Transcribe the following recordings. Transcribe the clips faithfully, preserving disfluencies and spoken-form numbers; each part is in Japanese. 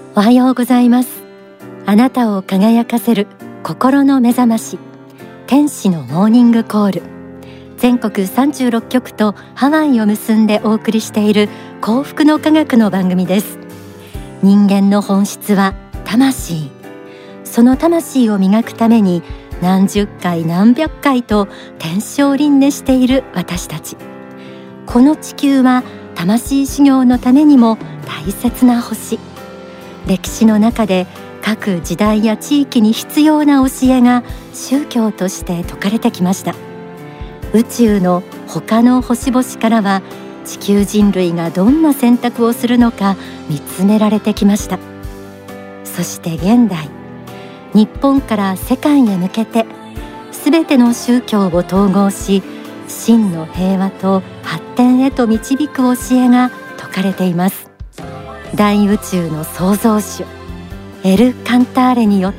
おはようございます。あなたを輝かせる心の目覚まし、天使のモーニングコール。全国さんじゅうろっきょくとハワイを結んでお送りしている幸福の科学の番組です。人間の本質は魂。その魂を磨くために何十回何百回と天正輪廻している私たち。この地球は魂修行のためにも大切な星。歴史の中で各時代や地域に必要な教えが宗教として説かれてきました。宇宙の他の星々からは地球人類がどんな選択をするのか見つめられてきました。そして現代、日本から世界へ向けてすべての宗教を統合し、真の平和と発展へと導く教えが説かれています。大宇宙の創造主エル・カンターレによって、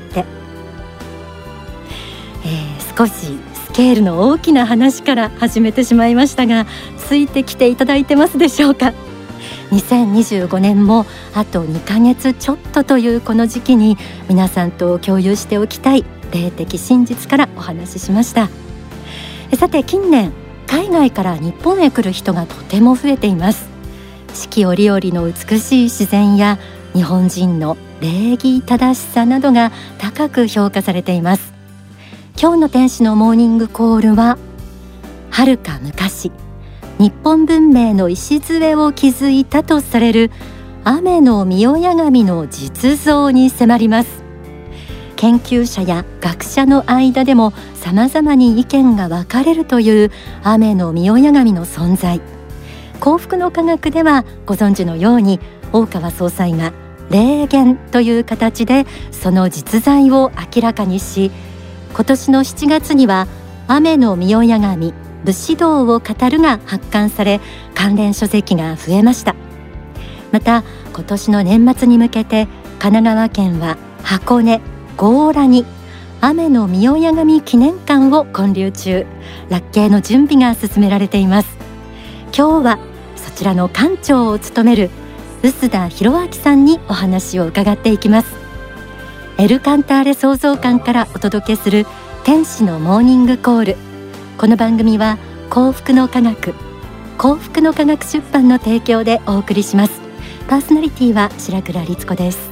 えー、少しスケールの大きな話から始めてしまいましたが、ついてきていただいてますでしょうか。にせんにじゅうごねんもあとにかげつちょっとというこの時期に、皆さんと共有しておきたい霊的真実からお話ししました。さて、近年海外から日本へ来る人がとても増えています。四季折々の美しい自然や日本人の礼儀正しさなどが高く評価されています。今日の天使のモーニングコールは、遥か昔日本文明の礎を築いたとされる天の御親神の実像に迫ります。研究者や学者の間でも様々に意見が分かれるという天の御親神の存在。幸福の科学ではご存知のように、大川総裁が霊言という形でその実在を明らかにし、今年のしちがつには天の御親神武士道を語るが発刊され、関連書籍が増えました。また今年の年末に向けて神奈川県は箱根強羅に天の御親神記念館を建立中。ラッキーの準備が進められています。今日はそちらの館長を務める臼田博明さんにお話を伺っていきます。エル・カンターレ創造館からお届けする天使のモーニングコール。この番組は幸福の科学幸福の科学出版の提供でお送りします。パーソナリティは白倉律子です。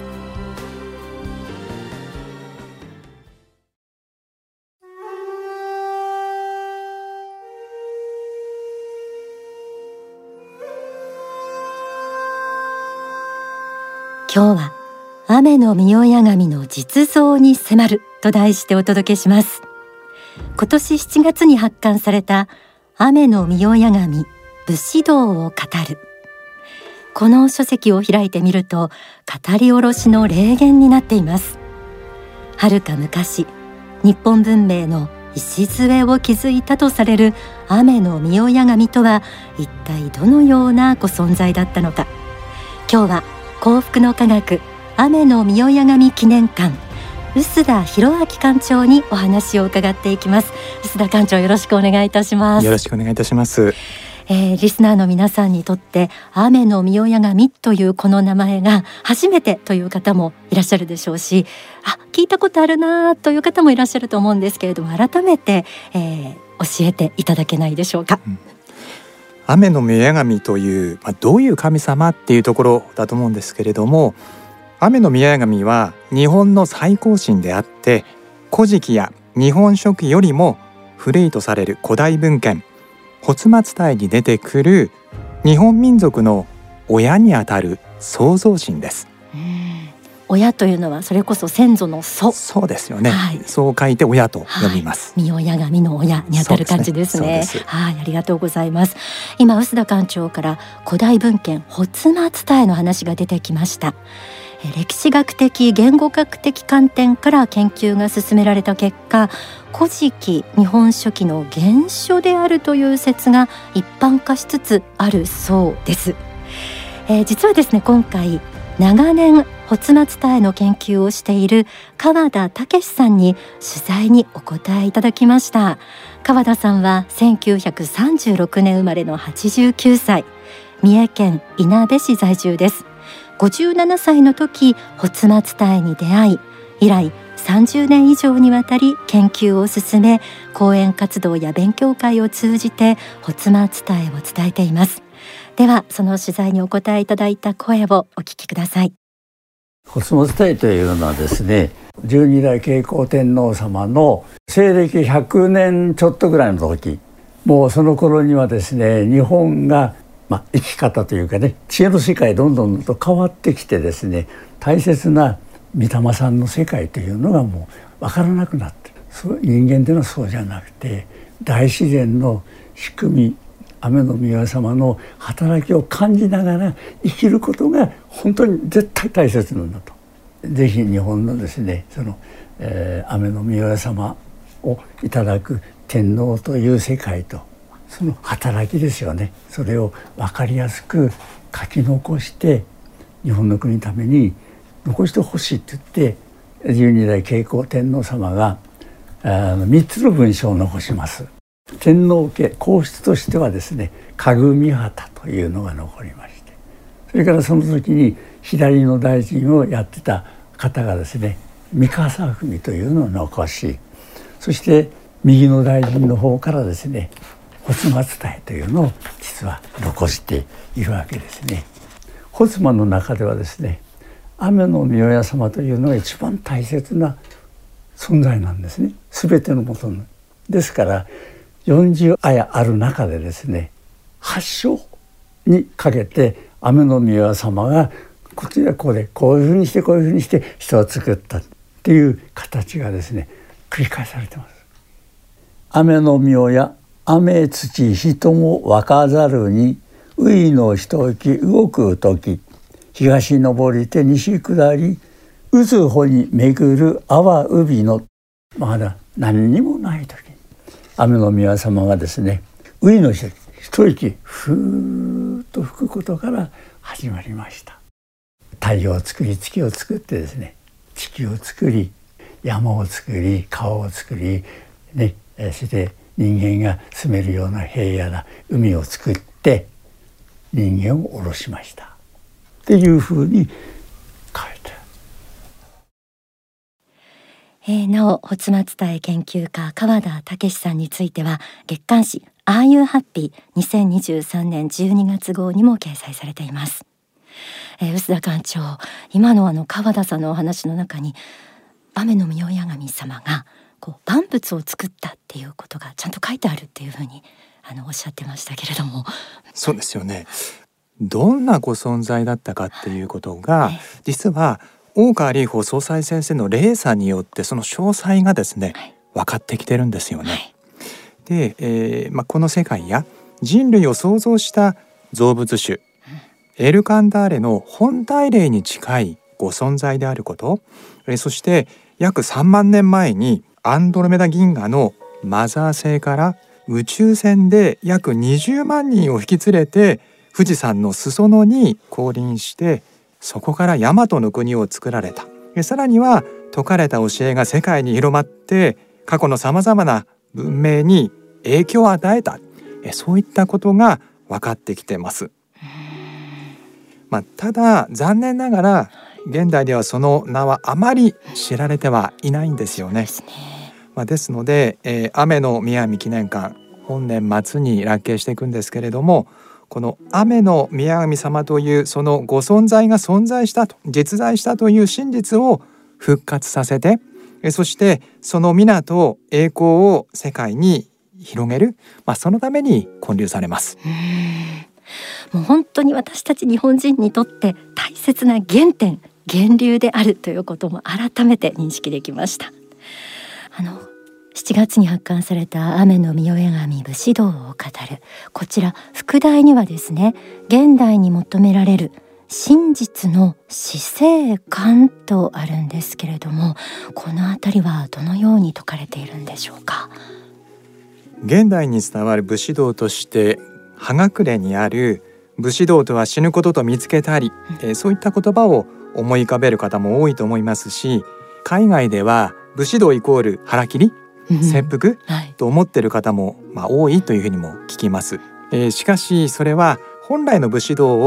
今日は天の御親神の実像に迫ると題してお届けします。今年しちがつに発刊された天の御親神武士道を語る。この書籍を開いてみると、語り下ろしの霊言になっています。遥か昔日本文明の礎を築いたとされる天の御親神とは一体どのようなご存在だったのか。今日は幸福の科学天の御親神記念館、臼田博明館長にお話を伺っていきます。臼田館長、よろしくお願いいたします。 よろしくお願いいたします。 えー、リスナーの皆さんにとって天の御親神というこの名前が初めてという方もいらっしゃるでしょうし、あ、聞いたことあるなという方もいらっしゃると思うんですけれども、改めて、えー、教えていただけないでしょうか。 うん、天の御親神という、まあ、どういう神様っていうところだと思うんですけれども、天の御親神は日本の最高神であって、古事記や日本書紀よりも古いとされる古代文献発末帯に出てくる日本民族の親にあたる創造神です。 うん、親というのはそれこそ先祖の祖。 そうですよね、 はい、 そう書いて親と呼びます。 はい、御親神の親にあたる感じですね。はい、ありがとうございます。今臼田館長から古代文献発末帯の話が出てきました。歴史学的言語学的観点から研究が進められた結果、古事記日本書紀の原書であるという説が一般化しつつあるそうです。えー、実はですね、今回長年発末帯の研究をしている川田武さんに取材にお答えいただきました。川田さんはせんきゅうひゃくさんじゅうろくねん生まれのはちじゅうきゅうさい、三重県いなべ市在住です。 ごじゅうななさいの時発松隊に出会い、以来さんじゅうねん以上にわたり研究を進め、講演活動や勉強会を通じて発松隊を伝えています。ではその取材にお答えいただいた声をお聞きください。 発松隊というのはですね、じゅうにだい慶光天皇様の西暦ひゃくねんちょっとぐらいの時、もうその頃にはですね、日本が、まあ、生き方というかね、知恵の世界どんどんと変わってきてですね、大切な御霊さんの世界というのがもう分からなくなって、そう人間というのはそうじゃなくて、大自然の仕組み、雨の御代様の働きを感じながら生きることが本当に絶対大切なんだと。ぜひ日本のですね、その、えー、雨の御代様をいただく天皇という世界と、その働きですよね、それを分かりやすく書き残して日本の国のために残してほしいって言って、じゅうにだい慶光天皇様があのみっつの文書を残します。天皇家皇室としてはですね、家具御旗というのが残りまして、それからその時に左の大臣をやってた方がですね、三笠文というのを残し、そして右の大臣の方からですね、発松隊というのを実は残しているわけですね。発摩の中ではですね、雨の御代様というのが一番大切な存在なんですね。全てのもとのですから、よんじゅうあやある中でですね、はっ章にかけて雨の御代様がこちらこうでこういうふうにしてこういうふうにして人を作ったっていう形がですね、繰り返されてます。雨の御代、雨土人も分かざるに、海の一息動く時、東昇りて西下り、渦穂に巡る淡海の、まだ何にもない時に雨の御代様がですね、海の一息ふーっと吹くことから始まりました。太陽を作り、月を作ってですね、地球を作り、山を作り、川を作り、ね、そして人間が住めるような平野な海を作って人間を下ろしましたっていうふうに書いてある。 えー、なお発松隊研究家川田武さんについては月刊誌Are You Happy にせんにじゅうさんねんじゅうにがつ号にも掲載されています。えー、臼田館長、今のあの川田さんのお話の中に雨の御代神様がこう万物を作ったっていうことがちゃんと書いてあるっていうふうにあのおっしゃってましたけれども。 そうですよね。どんなご存在だったかっていうことが、実は大川隆法総裁先生の霊査によってその詳細がですね、はい、分かってきてるんですよね。はい、で、えーまあ、この世界や人類を創造した造物主、うん、エルカンダーレの本体霊に近いご存在であること、えー、そして約さんまんねんまえにアンドロメダ銀河のマザー星から宇宙船で約にじゅうまんにんを引き連れて富士山の裾野に降臨して、そこから大和の国を作られた。さらには説かれた教えが世界に広まって過去のさまざまな文明に影響を与えた、そういったことが分かってきてます。まあ、ただ残念ながら現代ではその名はあまり知られてはいないんですよね。ですね。まあ、ですので、えー、雨の御代記念館本年末に落慶していくんですけれども、この雨の御代神様というそのご存在が存在したと、実在したという真実を復活させて、そしてその皆と栄光を世界に広げる、まあ、そのために建立されます。 うーん、もう本当に私たち日本人にとって大切な原点、源流であるということも改めて認識できました。あのしちがつに発刊された雨の御代神武士道を語るこちら副題にはですね、現代に求められる真実の死生観とあるんですけれども、このあたりはどのように説かれているんでしょうか。 現代に伝わる武士道として葉隠れにある武士道とは死ぬことと見つけたり、うん、えー、そういった言葉を思い浮かべる方も多いと思いますし、海外では武士道イコール腹切り、切腹、はい、と思っている方も、まあ、多いというふうにも聞きます。えー、しかしそれは本来の武士道を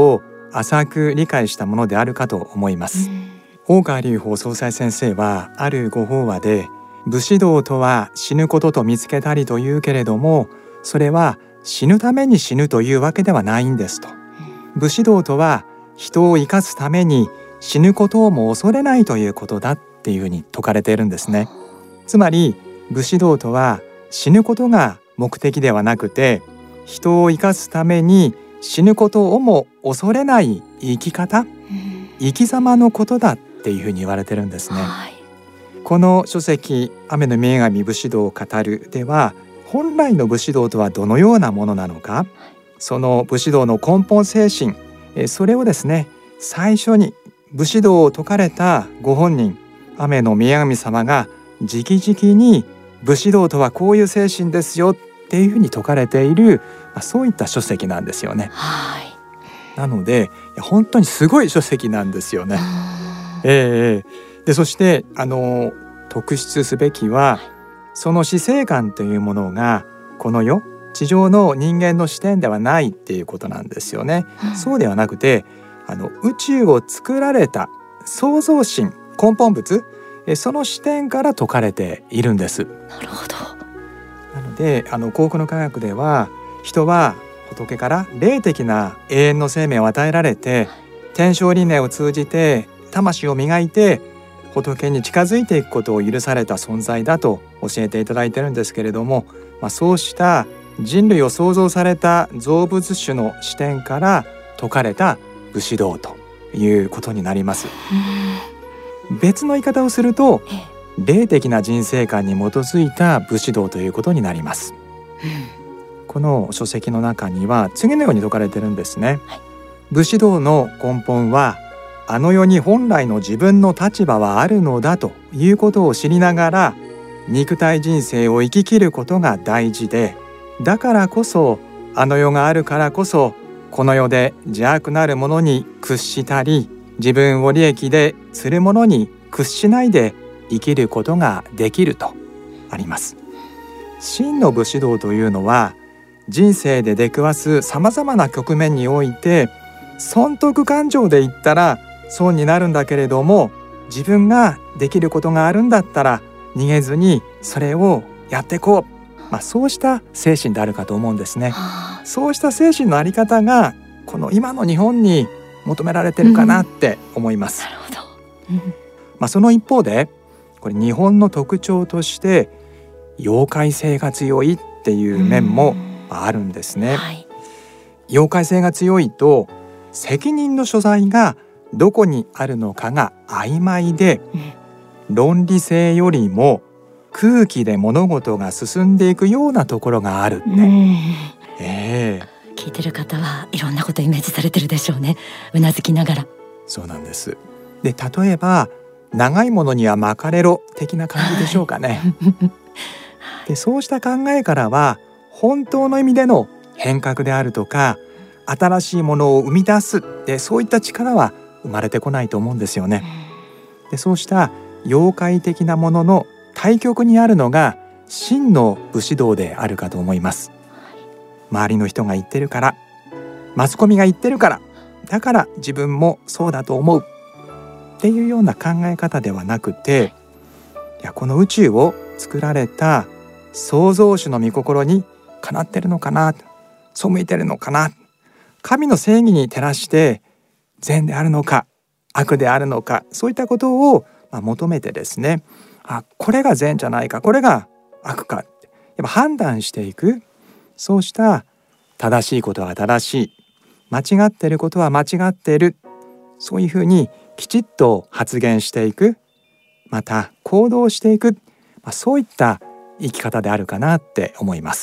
浅く理解したものであるかと思います。大川隆法総裁先生はあるご法話で、武士道とは死ぬことと見つけたりというけれども、それは死ぬために死ぬというわけではないんですと。武士道とは人を生かすために死ぬことをも恐れないということだっていうふうに説かれているんですね。つまり武士道とは死ぬことが目的ではなくて、人を生かすために死ぬことをも恐れない生き方、生き様のことだっていうふうに言われてるんですね。はい、この書籍雨の見え神武士道を語るでは、本来の武士道とはどのようなものなのか、その武士道の根本精神、それをですね、最初に武士道を説かれたご本人雨の見え神様が直々に武士道とはこういう精神ですよっていうふうに説かれている、そういった書籍なんですよね。はい、なので本当にすごい書籍なんですよね。えー、でそしてあの特筆すべきは、その死生観というものがこの世地上の人間の視点ではないっていうことなんですよね。うん、そうではなくて、あの宇宙を作られた創造神根本物、その視点から説かれているんです。 なるほど。 なのであの考古の科学では、人は仏から霊的な永遠の生命を与えられて、天正輪廻を通じて魂を磨いて仏に近づいていくことを許された存在だと教えていただいてるんですけれども、まあ、そうした人類を創造された造物主の視点から説かれた武士道ということになります。別の言い方をすると、霊的な人生観に基づいた武士道ということになります。この書籍の中には次のように説かれてるんですね。はい、武士道の根本は、あの世に本来の自分の立場はあるのだということを知りながら、肉体人生を生き切ることが大事で、だからこそあの世があるからこそ、この世で邪悪なるものに屈したり、自分を利益でするものに屈しないで生きることができるとあります。真の武士道というのは、人生で出くわすさまざまな局面において、損得感情で言ったら損になるんだけれども、自分ができることがあるんだったら逃げずにそれをやっていこう、まあ、そうした精神であるかと思うんですね。そうした精神のあり方がこの今の日本に求められてるかなって思います。 うん、なるほど。うん、 まあ、その一方で、これ日本の特徴として妖怪性が強いっていう面もあるんですね。はい、妖怪性が強いと、責任の所在がどこにあるのかが曖昧で、うん、論理性よりも空気で物事が進んでいくようなところがあるって、うん、 えー、聞いてる方はいろんなことイメージされてるでしょうね。うなずきながら。 そうなんです。で、例えば長いものには巻かれろ的な感じでしょうかね。で、そうした考えからは、本当の意味での変革であるとか、新しいものを生み出す、でそういった力は生まれてこないと思うんですよね。で、そうした妖怪的なものの対極にあるのが真の武士道であるかと思います。周りの人が言ってるから、マスコミが言ってるから、だから自分もそうだと思うっていうような考え方ではなくて、いや、この宇宙を作られた創造主の御心にかなってるのかな、背いてるのかな、神の正義に照らして善であるのか悪であるのか、そういったことを求めてですね、あ、これが善じゃないか、これが悪か、やっぱ判断していく。そうした正しいことは正しい、間違っていることは間違っている、そういうふうにきちっと発言していく、また行動していく、まあ、そういった生き方であるかなって思います。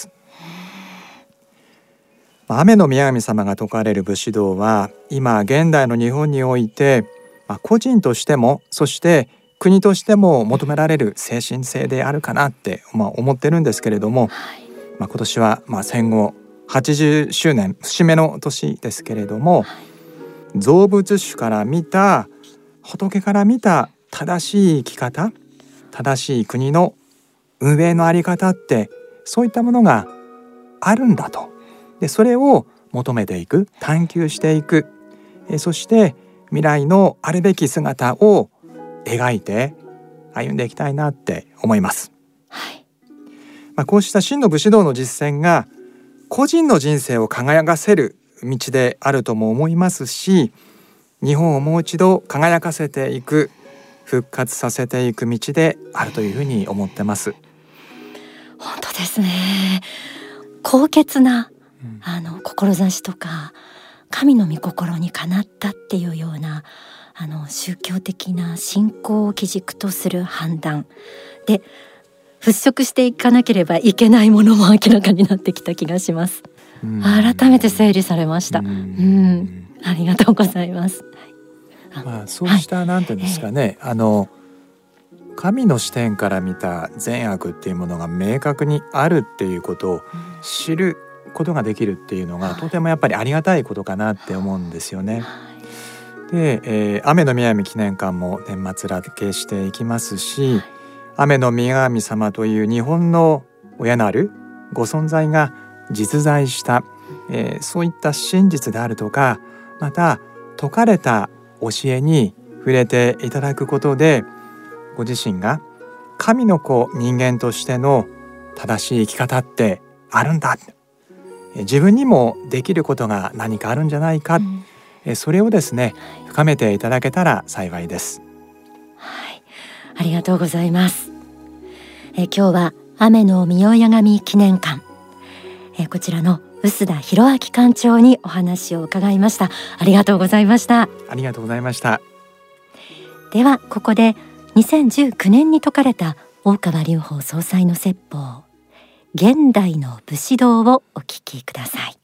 雨の宮神様が説かれる武士道は、今現代の日本において、まあ、個人としてもそして国としても求められる精神性であるかなって、まあ、思ってるんですけれども、まあ、今年はまあ戦後はちじゅっしゅうねん節目の年ですけれども、造物主から見た、仏から見た正しい生き方、正しい国の運営のあり方って、そういったものがあるんだと。で、それを求めていく、探求していく、 そして未来のあるべき姿を描いて歩んでいきたいなって思います。 はい。 まあ、こうした真の武士道の実践が個人の人生を輝かせる道であるとも思いますし、日本をもう一度輝かせていく、復活させていく道であるというふうに思ってます。 本当ですね。高潔な、 うん、 あの志とか神の御心にかなったっていうようなあの宗教的な信仰を基軸とする判断で払拭していかなければいけないものも明らかになってきた気がします。改めて整理されました。うん、うん、ありがとうございます。 まあ、そうした、はい、なんていうんですかね、えー、あの神の視点から見た善悪っていうものが明確にあるっていうことを知ることができるっていうのが、うん、とてもやっぱりありがたいことかなって思うんですよね。で、えー、雨の御神記念館も年末らけしていきますし、はい、雨の御神様という日本の親なるご存在が実在した、えー、そういった真実であるとか、また説かれた教えに触れていただくことで、ご自身が神の子人間としての正しい生き方ってあるんだ、自分にもできることが何かあるんじゃないか、うん、それをですね深めていただけたら幸いです。 はい、ありがとうございます。え今日は雨の御親神記念館、えこちらの臼田博明館長にお話を伺いました。ありがとうございました。 ありがとうございました。 ではここでにせんじゅうきゅうねんに説かれた大川隆法総裁の説法、現代の武士道をお聞きください。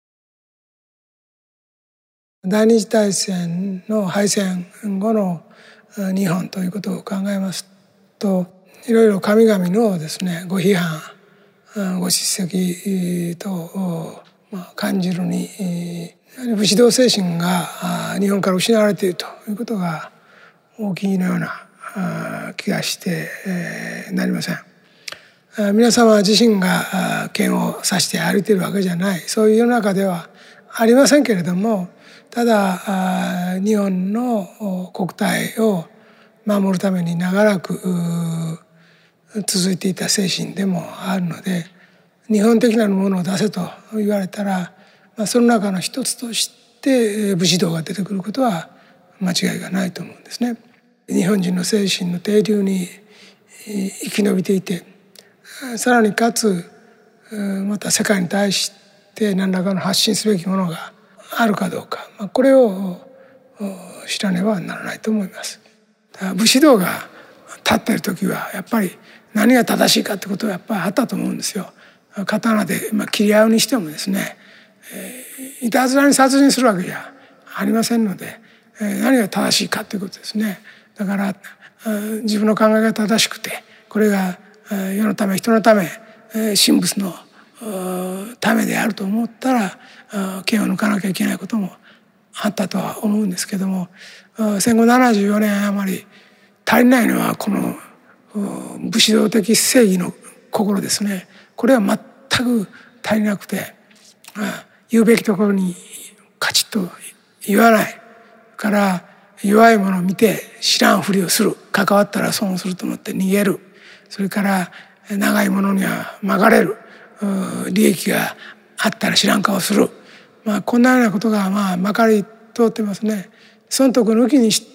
第二次大戦の敗戦後の日本ということを考えますと、いろいろ神々のですねご批判ご叱責と感じるに、武士道精神が日本から失われているということが大きいのような気がしてなりません。皆様自身が剣を刺して歩いているわけじゃない、そういう世の中ではありませんけれども、ただ日本の国体を守るために長らく続いていた精神でもあるので、日本的なものを出せと言われたら、まあ、その中の一つとして武士道が出てくることは間違いがないと思うんですね。日本人の精神の底流に生き延びていて、さらにかつまた世界に対して何らかの発信すべきものがあるかどうか、まあ、これを知らねばならないと思います。武士道が立っている時はやっぱり何が正しいかってことはやっぱりあったと思うんですよ。刀で、まあ、切り合うにしてもですね、えー、いたずらに殺人するわけじゃありませんので、えー、何が正しいかということですね。だから自分の考えが正しくて、これが世のため人のため神仏のためであると思ったら剣を抜かなきゃいけないこともあったとは思うんですけども、戦後ななじゅうよねん余り足りないのはこの武士道的正義の心ですね。これは全く足りなくて、言うべきところにカチッと言わないから弱いものを見て知らんふりをする、関わったら損をすると思って逃げる、それから長いものには曲がれる、利益があったら知らん顔する、まあ、こんなようなことがまあまかり通ってますね。損得抜きにして、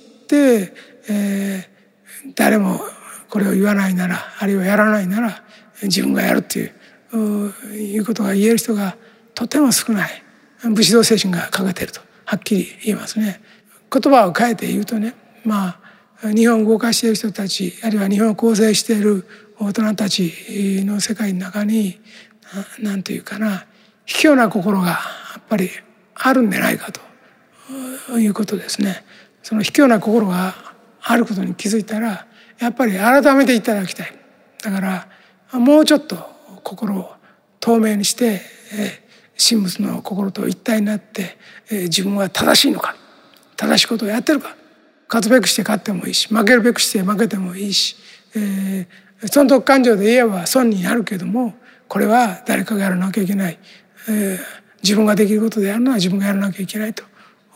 えー、誰もこれを言わないなら、あるいはやらないなら自分がやるっていういうことが言える人がとても少ない。武士道精神が欠けているとはっきり言えますね。言葉を変えて言うとね、まあ日本を動かしている人たち、あるいは日本を構成している大人たちの世界の中に何というかな、卑怯な心がやっぱりあるんでないかということですね。その卑怯な心があることに気づいたらやっぱり改めていただきたい。だからもうちょっと心を透明にして、えー、神仏の心と一体になって、えー、自分は正しいのか、正しいことをやってるか、勝つべくして勝ってもいいし、負けるべくして負けてもいいし、えー、損得感情で言えば損になるけども、これは誰かがやらなきゃいけない、えー、自分ができることでやるのは自分がやらなきゃいけないと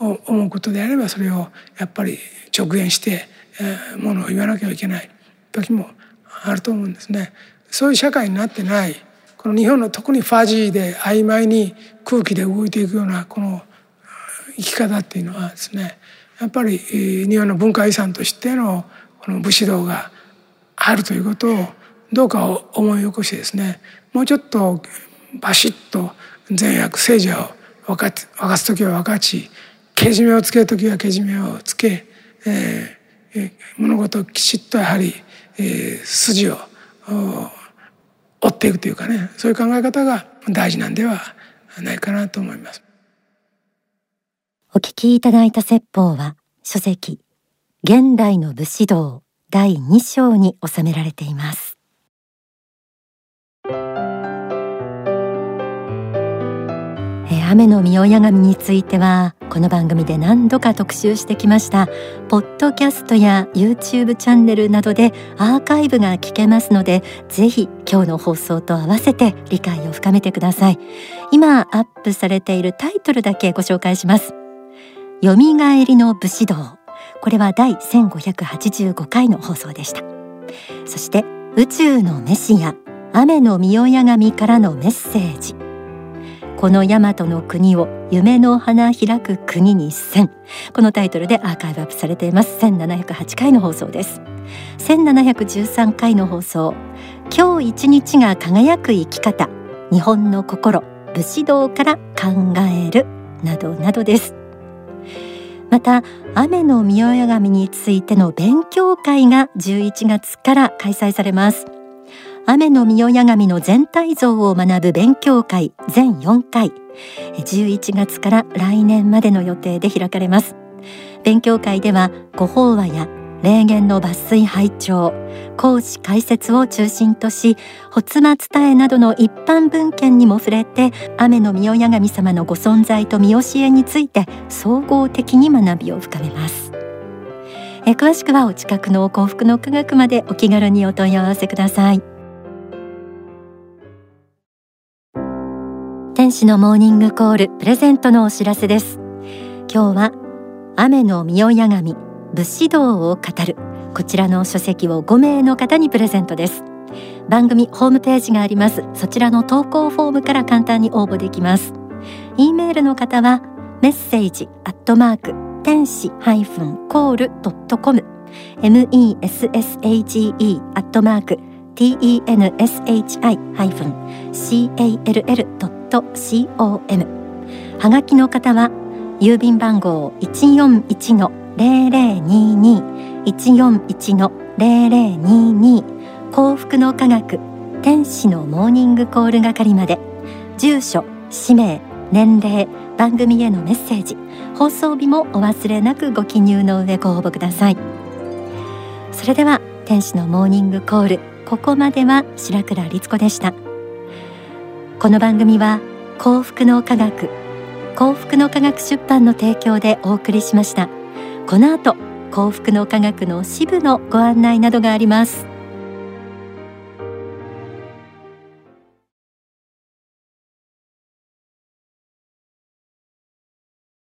思うことであればそれをやっぱり直言して、えー、ものを言わなきゃいけない時もあると思うんですね。そういう社会になってないこの日本の特にファジーで曖昧に空気で動いていくようなこの生き方っていうのはですね、やっぱり日本の文化遺産としてのこの武士道があるということをどうか思い起こしてですね、もうちょっとバシッと善悪聖者を分かつ分かつ時は分かち、けじめをつける時はけじめをつけ、えー、物事をきちっとやはり、えー、筋を追っていくというかね、そういう考え方が大事なんではないかなと思います。 お聞きいただいた説法は書籍現代の武士道だいに章に収められています。雨の御親神についてはこの番組で何度か特集してきました。ポッドキャストや YouTube チャンネルなどでアーカイブが聞けますので、ぜひ今日の放送と合わせて理解を深めてください。今アップされているタイトルだけご紹介します。よみがえりの武士道、これはだいせんごひゃくはちじゅうごかいの放送でした。そして宇宙のメシア、雨の御親神からのメッセージ、この大和の国を夢の花開く国にせん、このタイトルでアーカイブアップされています。せんななひゃくはちかいの放送です。せんななひゃくじゅうさんかいの放送、今日一日が輝く生き方、日本の心、武士道から考えるなどなどです。また雨の御親神についての勉強会がじゅういちがつから開催されます。雨の御親神の全体像を学ぶ勉強会全よんかい、じゅういちがつから来年までの予定で開かれます。勉強会ではご法話や霊言の抜粋拝聴、講師解説を中心とし、発末伝えなどの一般文献にも触れて、雨の御親神様のご存在と見教えについて総合的に学びを深めます。え詳しくはお近くの幸福の科学までお気軽にお問い合わせください。天使のモーニングコールプレゼントのお知らせです。今日は雨の御親神武士道を語る、こちらの書籍をごめいの方にプレゼントです。番組ホームページがあります。そちらの投稿フォームから簡単に応募できます。 E メールの方はメッセージアットマーク天使コールドットコム メッセージアットマーク テンシーコールドットコム、 はがきの方は郵便番号 いちよんいちのゼロゼロにに いちよんいちのゼロゼロにに 幸福の科学天使のモーニングコール係まで、住所、氏名、年齢、番組へのメッセージ、放送日もお忘れなくご記入の上ご応募ください。それでは天使のモーニングコール、ここまでは白倉律子でした。この番組は幸福の科学幸福の科学出版の提供でお送りしました。この後幸福の科学の支部のご案内などがあります。